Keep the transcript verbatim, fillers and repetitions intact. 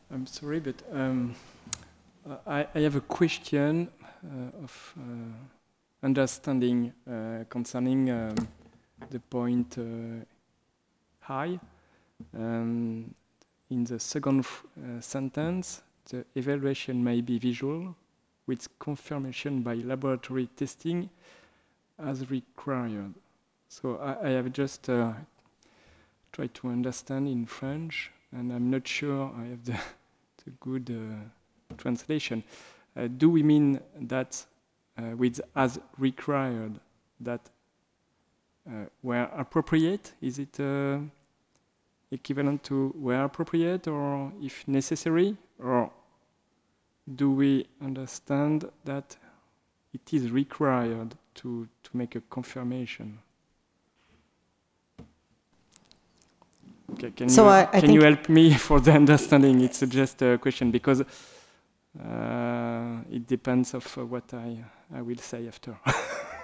I'm sorry, but um, I, I have a question uh, of uh, understanding uh, concerning um, the point uh, high. Um, in the second uh, sentence, the evaluation may be visual, with confirmation by laboratory testing as required. So I, I have just uh, tried to understand in French, and I'm not sure I have the, the good uh, translation. Uh, do we mean that uh, with as required that uh, where appropriate? Is it uh, equivalent to where appropriate or if necessary? Or do we understand that it is required to, to make a confirmation? Okay, can So you I, I can you think help me for the understanding? It's just a question because uh, it depends of uh, what I I will say after.